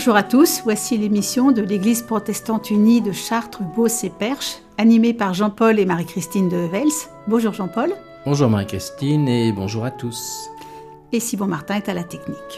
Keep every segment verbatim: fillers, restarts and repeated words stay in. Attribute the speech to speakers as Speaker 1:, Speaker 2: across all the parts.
Speaker 1: Bonjour à tous, voici l'émission de l'Église protestante unie de Chartres, Beauce et Perche, animée par Jean-Paul et Marie-Christine de Vels. Bonjour Jean-Paul.
Speaker 2: Bonjour Marie-Christine et bonjour à tous.
Speaker 1: Et Simon Martin est à la technique.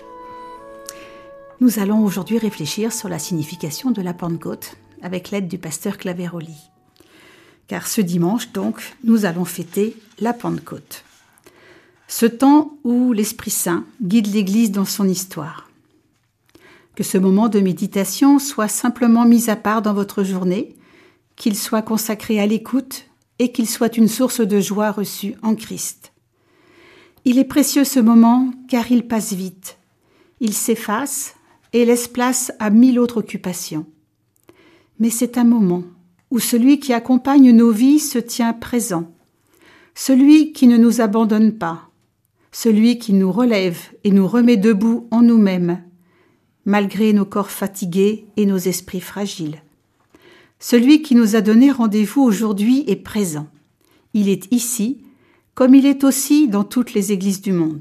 Speaker 1: Nous allons aujourd'hui réfléchir sur la signification de la Pentecôte avec l'aide du pasteur Claveroli. Car ce dimanche, donc, nous allons fêter la Pentecôte. Ce temps où l'Esprit Saint guide l'Église dans son histoire. Que ce moment de méditation soit simplement mis à part dans votre journée, qu'il soit consacré à l'écoute et qu'il soit une source de joie reçue en Christ. Il est précieux ce moment car il passe vite. Il s'efface et laisse place à mille autres occupations. Mais c'est un moment où celui qui accompagne nos vies se tient présent, celui qui ne nous abandonne pas, celui qui nous relève et nous remet debout en nous-mêmes, malgré nos corps fatigués et nos esprits fragiles. Celui qui nous a donné rendez-vous aujourd'hui est présent. Il est ici, comme il est aussi dans toutes les églises du monde.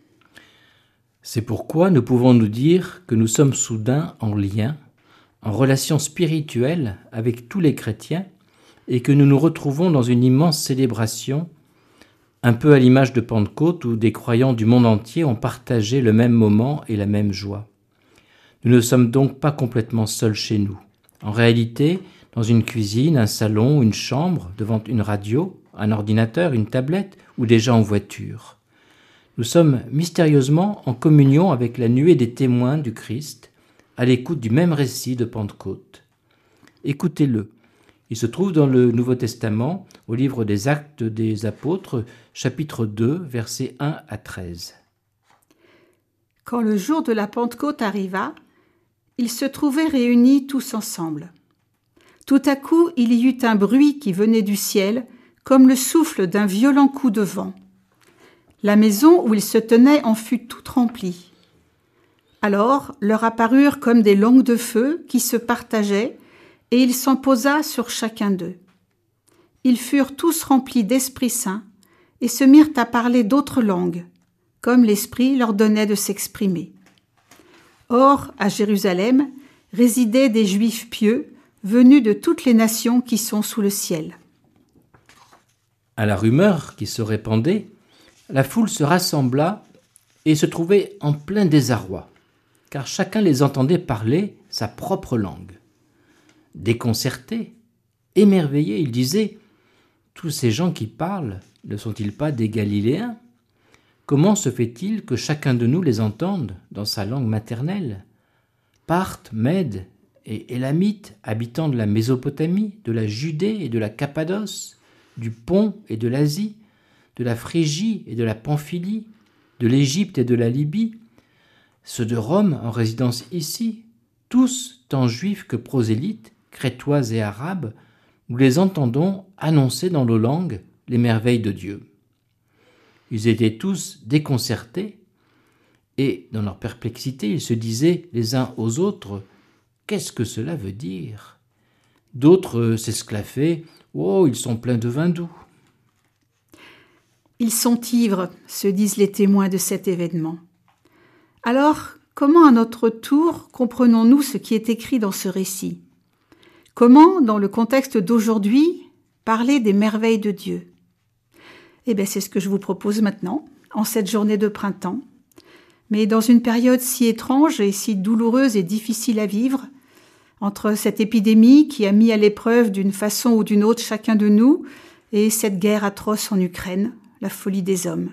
Speaker 2: C'est pourquoi nous pouvons nous dire que nous sommes soudain en lien, en relation spirituelle avec tous les chrétiens et que nous nous retrouvons dans une immense célébration, un peu à l'image de Pentecôte où des croyants du monde entier ont partagé le même moment et la même joie. Nous ne sommes donc pas complètement seuls chez nous. En réalité, dans une cuisine, un salon, une chambre, devant une radio, un ordinateur, une tablette ou déjà en voiture. Nous sommes mystérieusement en communion avec la nuée des témoins du Christ, à l'écoute du même récit de Pentecôte. Écoutez-le. Il se trouve dans le Nouveau Testament, au livre des Actes des Apôtres, chapitre deux, versets un à treize.
Speaker 1: Quand le jour de la Pentecôte arriva, ils se trouvaient réunis tous ensemble. Tout à coup, il y eut un bruit qui venait du ciel, comme le souffle d'un violent coup de vent. La maison où ils se tenaient en fut toute remplie. Alors leur apparurent comme des langues de feu qui se partageaient, et il s'en posa sur chacun d'eux. Ils furent tous remplis d'Esprit Saint et se mirent à parler d'autres langues, comme l'Esprit leur donnait de s'exprimer. Or, à Jérusalem, résidaient des Juifs pieux, venus de toutes les nations qui sont sous le ciel.
Speaker 2: À la rumeur qui se répandait, la foule se rassembla et se trouvait en plein désarroi, car chacun les entendait parler sa propre langue. Déconcertés, émerveillés, ils disaient « Tous ces gens qui parlent, ne sont-ils pas des Galiléens ? Comment se fait-il que chacun de nous les entende dans sa langue maternelle ? Parthes, Mèdes et Élamites, habitants de la Mésopotamie, de la Judée et de la Cappadoce, du Pont et de l'Asie, de la Phrygie et de la Pamphylie, de l'Égypte et de la Libye, ceux de Rome en résidence ici, tous, tant juifs que prosélytes, crétois et arabes, nous les entendons annoncer dans nos langues les merveilles de Dieu. Ils étaient tous déconcertés et, dans leur perplexité, ils se disaient les uns aux autres « Qu'est-ce que cela veut dire ?» D'autres s'esclaffaient « Oh, ils sont pleins de vin doux !»
Speaker 1: Ils sont ivres, se disent les témoins de cet événement. Alors, comment à notre tour comprenons-nous ce qui est écrit dans ce récit ? Comment, dans le contexte d'aujourd'hui, parler des merveilles de Dieu ? Eh bien, c'est ce que je vous propose maintenant, en cette journée de printemps. Mais dans une période si étrange et si douloureuse et difficile à vivre, entre cette épidémie qui a mis à l'épreuve d'une façon ou d'une autre chacun de nous et cette guerre atroce en Ukraine, la folie des hommes.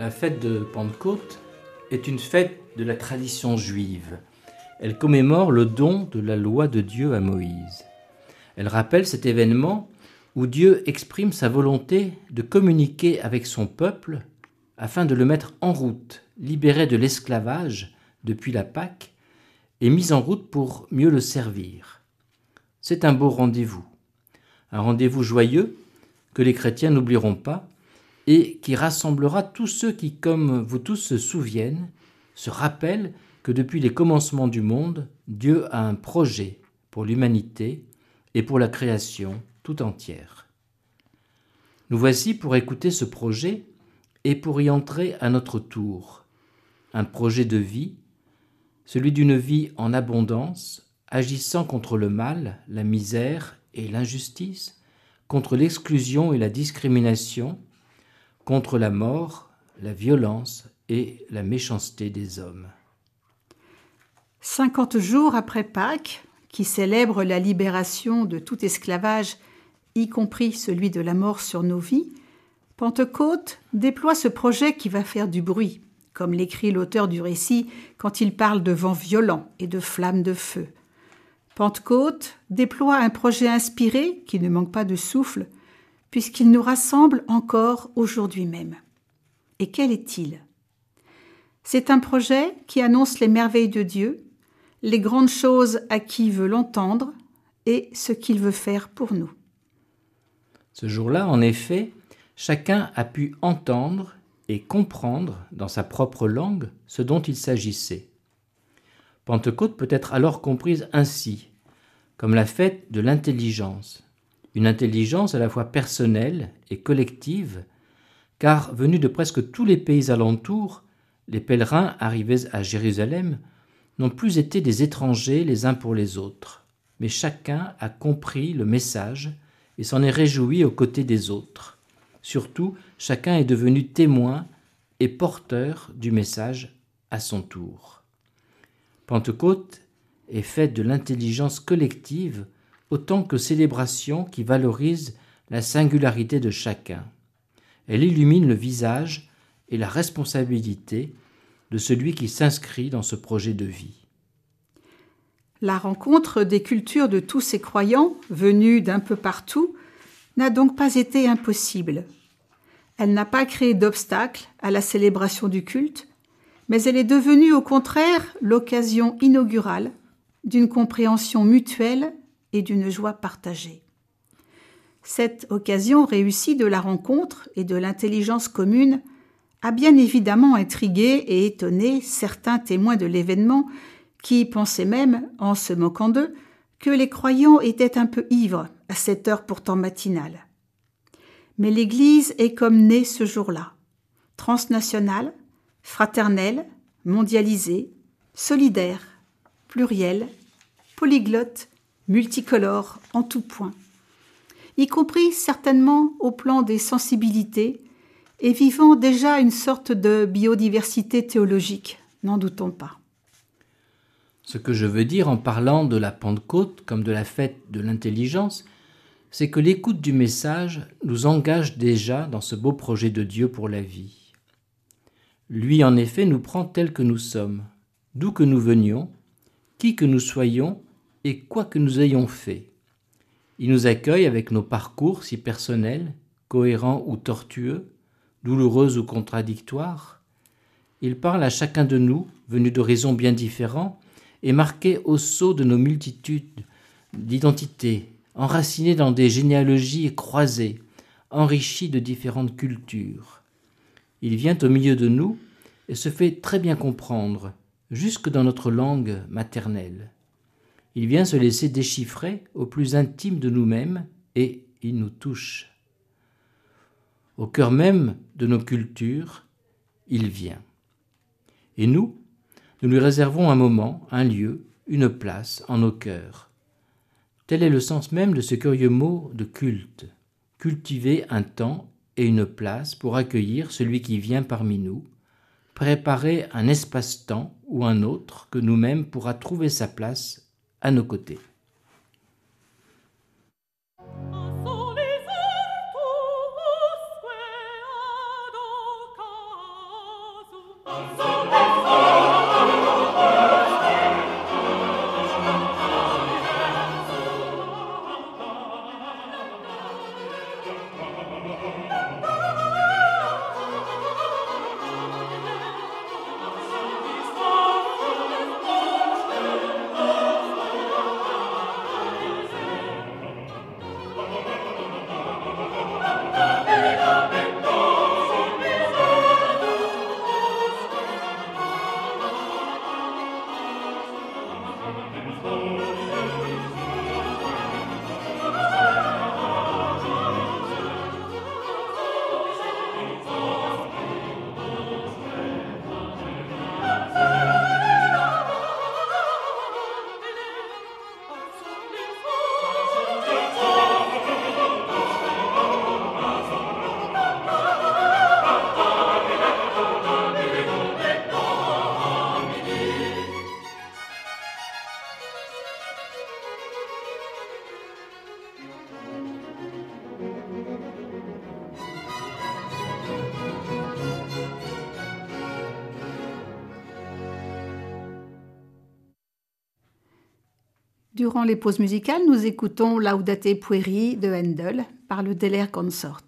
Speaker 2: La fête de Pentecôte est une fête de la tradition juive. Elle commémore le don de la loi de Dieu à Moïse. Elle rappelle cet événement où Dieu exprime sa volonté de communiquer avec son peuple afin de le mettre en route, libéré de l'esclavage depuis la Pâque et mis en route pour mieux le servir. C'est un beau rendez-vous, un rendez-vous joyeux que les chrétiens n'oublieront pas et qui rassemblera tous ceux qui, comme vous tous, se souviennent, se rappellent que depuis les commencements du monde, Dieu a un projet pour l'humanité et pour la création tout entière. Nous voici pour écouter ce projet et pour y entrer à notre tour. Un projet de vie, celui d'une vie en abondance, agissant contre le mal, la misère et l'injustice, contre l'exclusion et la discrimination, contre la mort, la violence et la méchanceté des hommes.
Speaker 1: Cinquante jours après Pâques, qui célèbre la libération de tout esclavage, y compris celui de la mort sur nos vies, Pentecôte déploie ce projet qui va faire du bruit, comme l'écrit l'auteur du récit quand il parle de vents violents et de flammes de feu. Pentecôte déploie un projet inspiré qui ne manque pas de souffle, puisqu'il nous rassemble encore aujourd'hui même. Et quel est-il ? C'est un projet qui annonce les merveilles de Dieu, les grandes choses à qui veut l'entendre et ce qu'il veut faire pour nous.
Speaker 2: Ce jour-là, en effet, chacun a pu entendre et comprendre dans sa propre langue ce dont il s'agissait. Pentecôte peut être alors comprise ainsi, comme la fête de l'intelligence, une intelligence à la fois personnelle et collective, car venus de presque tous les pays alentours, les pèlerins arrivés à Jérusalem n'ont plus été des étrangers les uns pour les autres, mais chacun a compris le message et s'en est réjoui aux côtés des autres. Surtout, chacun est devenu témoin et porteur du message à son tour. Pentecôte est fête de l'intelligence collective autant que célébration qui valorise la singularité de chacun. Elle illumine le visage et la responsabilité de celui qui s'inscrit dans ce projet de vie.
Speaker 1: La rencontre des cultures de tous ces croyants, venus d'un peu partout, n'a donc pas été impossible. Elle n'a pas créé d'obstacle à la célébration du culte, mais elle est devenue au contraire l'occasion inaugurale d'une compréhension mutuelle et d'une joie partagée. Cette occasion réussie de la rencontre et de l'intelligence commune a bien évidemment intrigué et étonné certains témoins de l'événement qui pensaient même, en se moquant d'eux, que les croyants étaient un peu ivres à cette heure pourtant matinale. Mais l'Église est comme née ce jour-là, transnationale, fraternelle, mondialisée, solidaire, plurielle, polyglotte, multicolore en tout point, y compris certainement au plan des sensibilités et vivant déjà une sorte de biodiversité théologique, n'en doutons pas.
Speaker 2: Ce que je veux dire en parlant de la Pentecôte comme de la fête de l'intelligence, c'est que l'écoute du message nous engage déjà dans ce beau projet de Dieu pour la vie. Lui, en effet, nous prend tels que nous sommes, d'où que nous venions, qui que nous soyons et quoi que nous ayons fait. Il nous accueille avec nos parcours si personnels, cohérents ou tortueux, douloureux ou contradictoires. Il parle à chacun de nous, venus d'horizons bien différents, et marqués au sceau de nos multitudes d'identités, enracinés dans des généalogies croisées, enrichis de différentes cultures. Il vient au milieu de nous et se fait très bien comprendre, jusque dans notre langue maternelle. Il vient se laisser déchiffrer au plus intime de nous-mêmes et il nous touche. Au cœur même de nos cultures, il vient. Et nous, nous lui réservons un moment, un lieu, une place en nos cœurs. Tel est le sens même de ce curieux mot de culte. Cultiver un temps et une place pour accueillir celui qui vient parmi nous, préparer un espace-temps ou un autre que nous-mêmes pourra trouver sa place à nos côtés.
Speaker 1: Durant les pauses musicales, nous écoutons Laudate Pueri de Handel par le Deller Consort.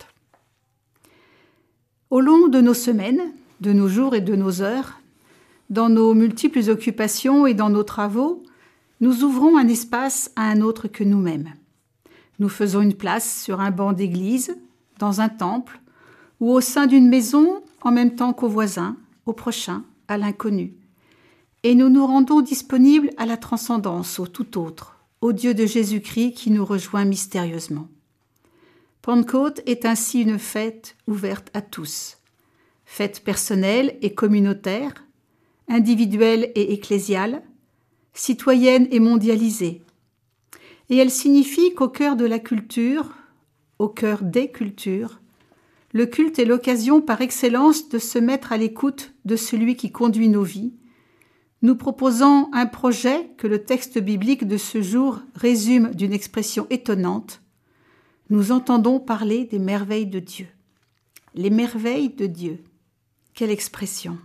Speaker 1: Au long de nos semaines, de nos jours et de nos heures, dans nos multiples occupations et dans nos travaux, nous ouvrons un espace à un autre que nous-mêmes. Nous faisons une place sur un banc d'église, dans un temple, ou au sein d'une maison, en même temps qu'au voisin, au prochain, à l'inconnu. Et nous nous rendons disponibles à la transcendance, au tout autre, au Dieu de Jésus-Christ qui nous rejoint mystérieusement. Pentecôte est ainsi une fête ouverte à tous. Fête personnelle et communautaire, individuelle et ecclésiale, citoyenne et mondialisée. Et elle signifie qu'au cœur de la culture, au cœur des cultures, le culte est l'occasion par excellence de se mettre à l'écoute de celui qui conduit nos vies, nous proposant un projet que le texte biblique de ce jour résume d'une expression étonnante. Nous entendons parler des merveilles de Dieu. Les merveilles de Dieu. Quelle expression!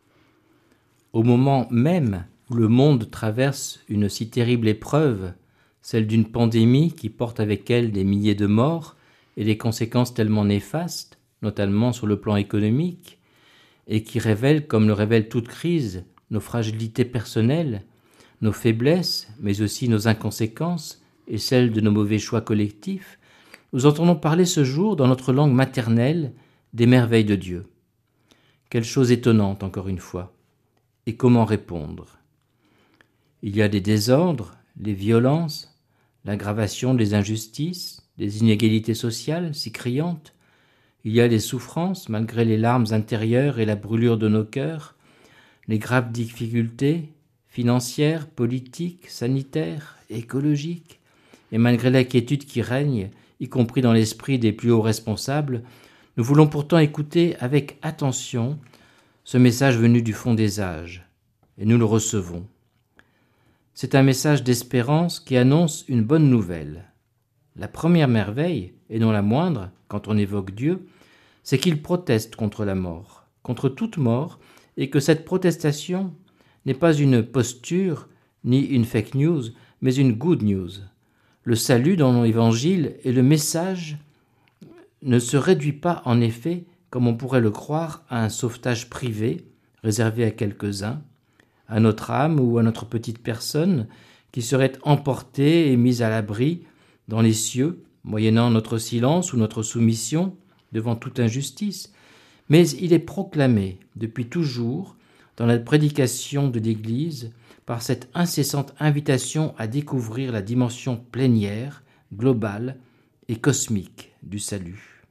Speaker 2: Au moment même où le monde traverse une si terrible épreuve, celle d'une pandémie qui porte avec elle des milliers de morts et des conséquences tellement néfastes, notamment sur le plan économique, et qui révèle, comme le révèle toute crise, nos fragilités personnelles, nos faiblesses, mais aussi nos inconséquences et celles de nos mauvais choix collectifs, nous entendons parler ce jour, dans notre langue maternelle, des merveilles de Dieu. Quelle chose étonnante, encore une fois. Et comment répondre? Il y a des désordres, les violences, l'aggravation des injustices, des inégalités sociales si criantes. Il y a les souffrances, malgré les larmes intérieures et la brûlure de nos cœurs, les graves difficultés financières, politiques, sanitaires, écologiques, et malgré l'inquiétude qui règne, y compris dans l'esprit des plus hauts responsables, nous voulons pourtant écouter avec attention ce message venu du fond des âges, et nous le recevons. C'est un message d'espérance qui annonce une bonne nouvelle. La première merveille, et non la moindre, quand on évoque Dieu, c'est qu'il proteste contre la mort, contre toute mort, et que cette protestation n'est pas une posture ni une fake news, mais une good news. Le salut dans l'Évangile et le message ne se réduit pas en effet, comme on pourrait le croire, à un sauvetage privé réservé à quelques-uns, à notre âme ou à notre petite personne qui serait emportée et mise à l'abri dans les cieux, moyennant notre silence ou notre soumission devant toute injustice, mais il est proclamé depuis toujours dans la prédication de l'Église par cette incessante invitation à découvrir la dimension plénière, globale et cosmique du salut.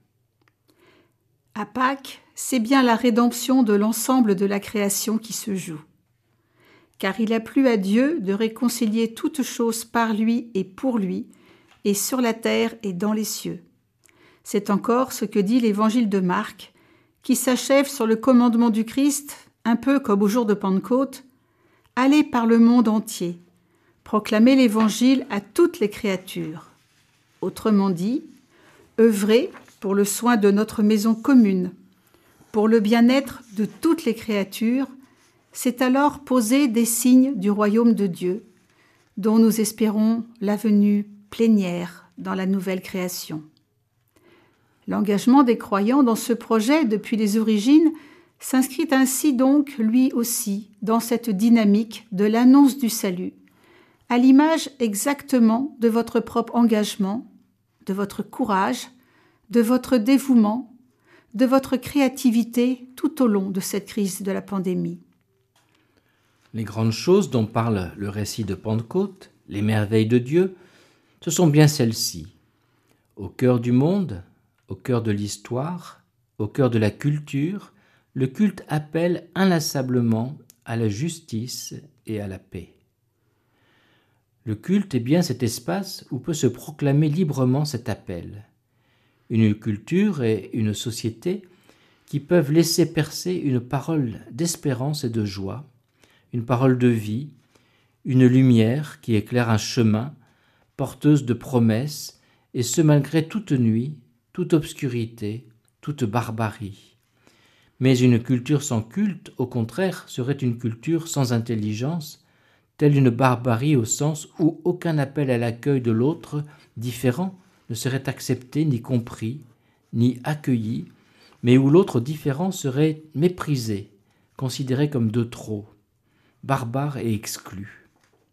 Speaker 1: À Pâques, c'est bien la rédemption de l'ensemble de la création qui se joue. Car il a plu à Dieu de réconcilier toutes choses par lui et pour lui, et sur la terre et dans les cieux. C'est encore ce que dit l'évangile de Marc, qui s'achève sur le commandement du Christ, un peu comme au jour de Pentecôte, « Allez par le monde entier, proclamez l'évangile à toutes les créatures. » Autrement dit, œuvrez pour le soin de notre maison commune, pour le bien-être de toutes les créatures, c'est alors poser des signes du royaume de Dieu, dont nous espérons la venue plénière dans la nouvelle création. L'engagement des croyants dans ce projet depuis les origines s'inscrit ainsi donc lui aussi dans cette dynamique de l'annonce du salut, à l'image exactement de votre propre engagement, de votre courage, de votre dévouement, de votre créativité tout au long de cette crise de la pandémie.
Speaker 2: Les grandes choses dont parle le récit de Pentecôte, les merveilles de Dieu, ce sont bien celles-ci. Au cœur du monde, au cœur de l'histoire, au cœur de la culture, le culte appelle inlassablement à la justice et à la paix. Le culte est bien cet espace où peut se proclamer librement cet appel. Une culture et une société qui peuvent laisser percer une parole d'espérance et de joie, une parole de vie, une lumière qui éclaire un chemin, porteuse de promesses, et ce malgré toute nuit, toute obscurité, toute barbarie. Mais une culture sans culte, au contraire, serait une culture sans intelligence, telle une barbarie au sens où aucun appel à l'accueil de l'autre différent ne serait accepté ni compris, ni accueilli, mais où l'autre différent serait méprisé, considéré comme de trop, barbare et exclu.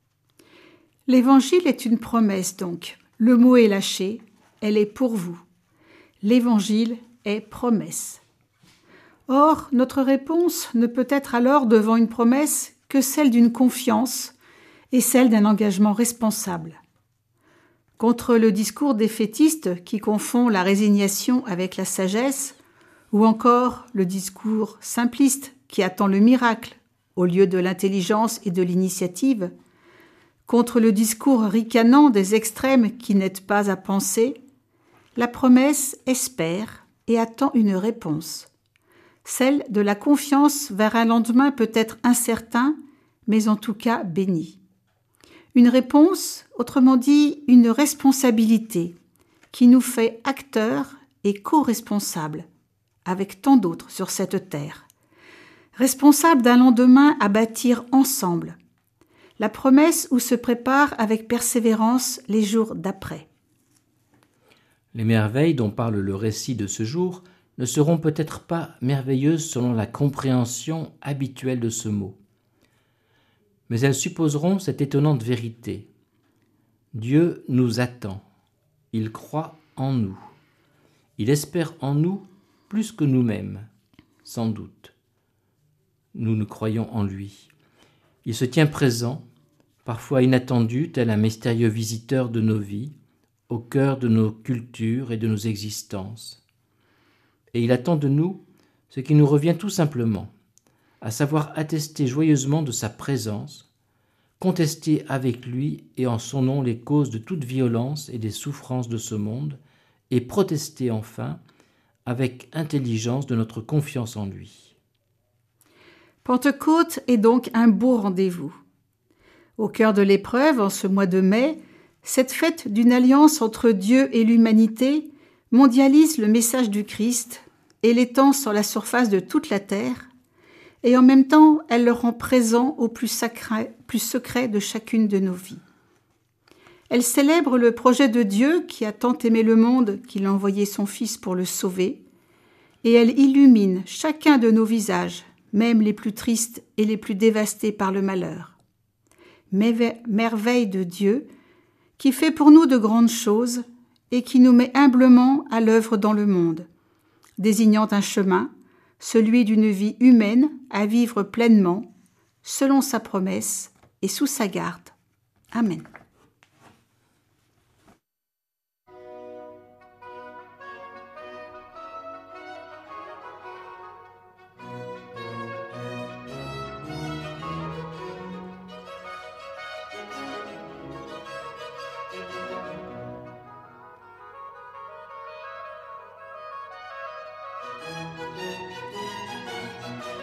Speaker 1: L'Évangile est une promesse donc. Le mot est lâché, elle est pour vous. L'Évangile est promesse. Or, notre réponse ne peut être alors devant une promesse que celle d'une confiance et celle d'un engagement responsable. Contre le discours défaitiste qui confond la résignation avec la sagesse, ou encore le discours simpliste qui attend le miracle au lieu de l'intelligence et de l'initiative, contre le discours ricanant des extrêmes qui n'aident pas à penser, la promesse espère et attend une réponse. Celle de la confiance vers un lendemain peut-être incertain, mais en tout cas béni. Une réponse, autrement dit une responsabilité, qui nous fait acteurs et co-responsables, avec tant d'autres sur cette terre. Responsables d'un lendemain à bâtir ensemble. La promesse où se préparent avec persévérance les jours d'après.
Speaker 2: Les merveilles dont parle le récit de ce jour ne seront peut-être pas merveilleuses selon la compréhension habituelle de ce mot. Mais elles supposeront cette étonnante vérité. Dieu nous attend. Il croit en nous. Il espère en nous plus que nous-mêmes, sans doute. Nous nous croyons en lui. Il se tient présent, parfois inattendu, tel un mystérieux visiteur de nos vies, au cœur de nos cultures et de nos existences. Et il attend de nous ce qui nous revient tout simplement, à savoir attester joyeusement de sa présence, contester avec lui et en son nom les causes de toute violence et des souffrances de ce monde, et protester enfin avec intelligence de notre confiance en lui.
Speaker 1: Pentecôte est donc un beau rendez-vous. Au cœur de l'épreuve, en ce mois de mai, cette fête d'une alliance entre Dieu et l'humanité mondialise le message du Christ et l'étend sur la surface de toute la terre, et en même temps, elle le rend présent au plus sacré, plus secret de chacune de nos vies. Elle célèbre le projet de Dieu qui a tant aimé le monde qu'il a envoyé son Fils pour le sauver, et elle illumine chacun de nos visages, même les plus tristes et les plus dévastés par le malheur. Merveille de Dieu, qui fait pour nous de grandes choses et qui nous met humblement à l'œuvre dans le monde, désignant un chemin, celui d'une vie humaine à vivre pleinement, selon sa promesse et sous sa garde. Amen.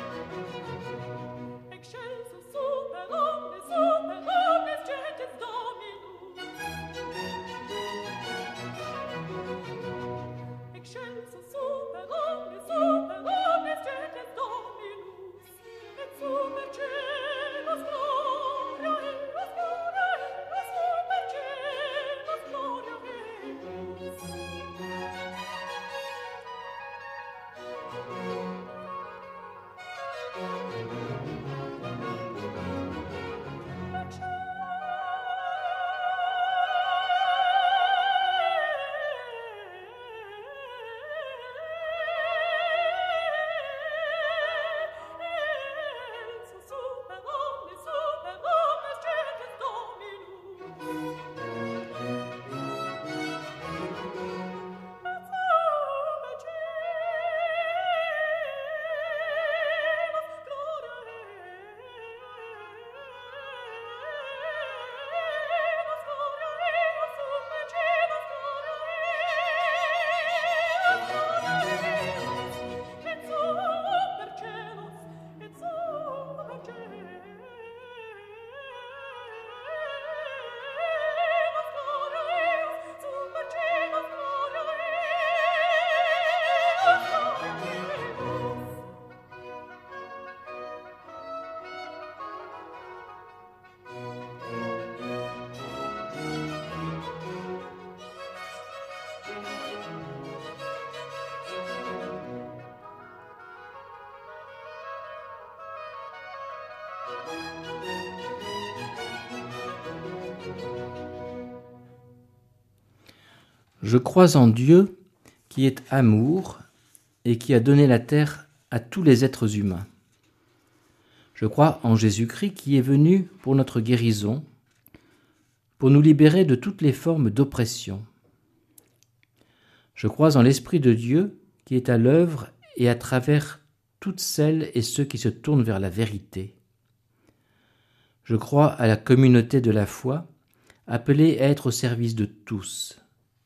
Speaker 3: Excelsus super omnes, super omnes, gentes Domini,
Speaker 2: Je crois en Dieu qui est amour et qui a donné la terre à tous les êtres humains. Je crois en Jésus-Christ qui est venu pour notre guérison, pour nous libérer de toutes les formes d'oppression. Je crois en l'Esprit de Dieu qui est à l'œuvre et à travers toutes celles et ceux qui se tournent vers la vérité. Je crois à la communauté de la foi, appelée à être au service de tous.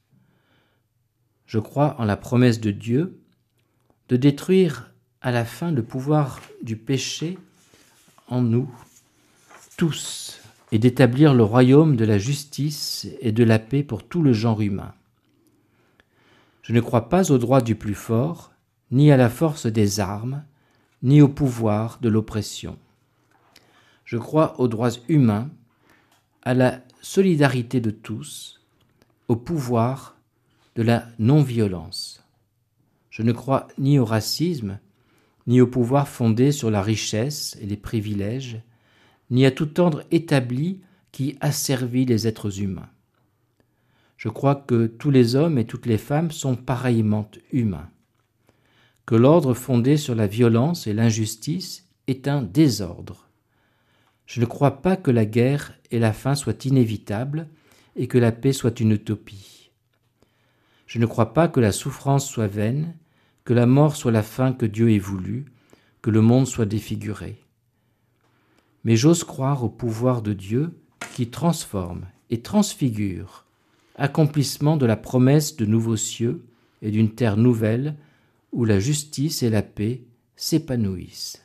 Speaker 2: Je crois en la promesse de Dieu de détruire à la fin le pouvoir du péché en nous, tous, et d'établir le royaume de la justice et de la paix pour tout le genre humain. Je ne crois pas au droit du plus fort, ni à la force des armes, ni au pouvoir de l'oppression. Je crois aux droits humains, à la solidarité de tous, au pouvoir de la non-violence. Je ne crois ni au racisme, ni au pouvoir fondé sur la richesse et les privilèges, ni à tout ordre établi qui asservit les êtres humains. Je crois que tous les hommes et toutes les femmes sont pareillement humains, que l'ordre fondé sur la violence et l'injustice est un désordre. Je ne crois pas que la guerre et la faim soient inévitables et que la paix soit une utopie. Je ne crois pas que la souffrance soit vaine, que la mort soit la fin que Dieu ait voulu, que le monde soit défiguré. Mais j'ose croire au pouvoir de Dieu qui transforme et transfigure, accomplissement de la promesse de nouveaux cieux et d'une terre nouvelle où la justice et la paix s'épanouissent.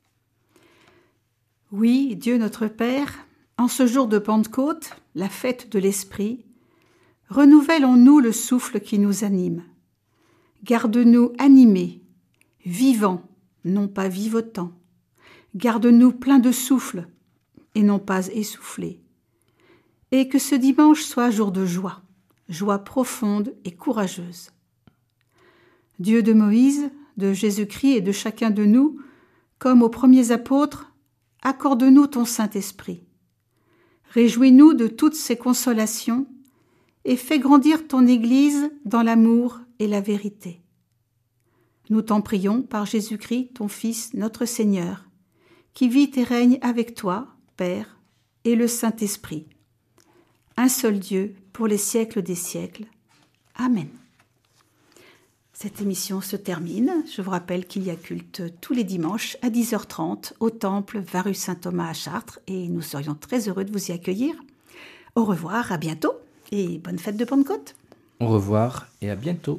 Speaker 1: Oui, Dieu notre Père, en ce jour de Pentecôte, la fête de l'Esprit, renouvelle en nous le souffle qui nous anime. Garde-nous animés, vivants, non pas vivotants. Garde-nous pleins de souffle et non pas essoufflés. Et que ce dimanche soit jour de joie, joie profonde et courageuse. Dieu de Moïse, de Jésus-Christ et de chacun de nous, comme aux premiers apôtres, accorde-nous ton Saint-Esprit. Réjouis-nous de toutes ces consolations et fais grandir ton Église dans l'amour et la vérité. Nous t'en prions par Jésus-Christ, ton Fils, notre Seigneur, qui vit et règne avec toi, Père, et le Saint-Esprit, un seul Dieu pour les siècles des siècles. Amen. Cette émission se termine. Je vous rappelle qu'il y a culte tous les dimanches à dix heures trente au temple vingt rue Saint-Thomas à Chartres et nous serions très heureux de vous y accueillir. Au revoir, à bientôt et bonne fête de Pentecôte.
Speaker 2: Au revoir et à bientôt.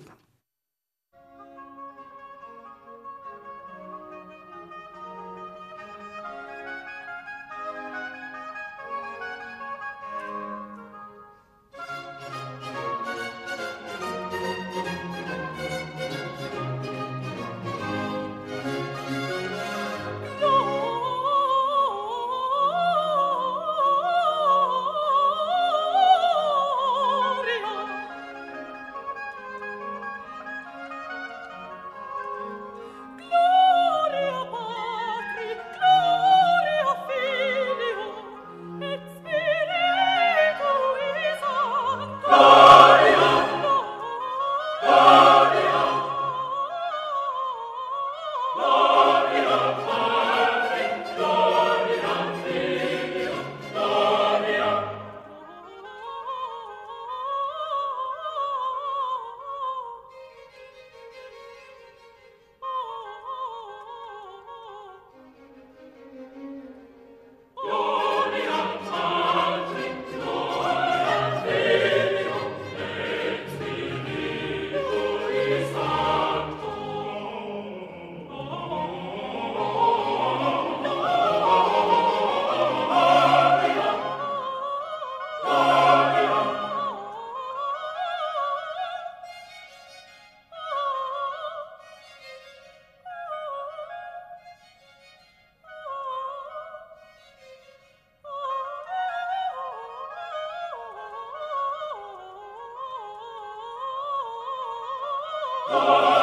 Speaker 2: Oh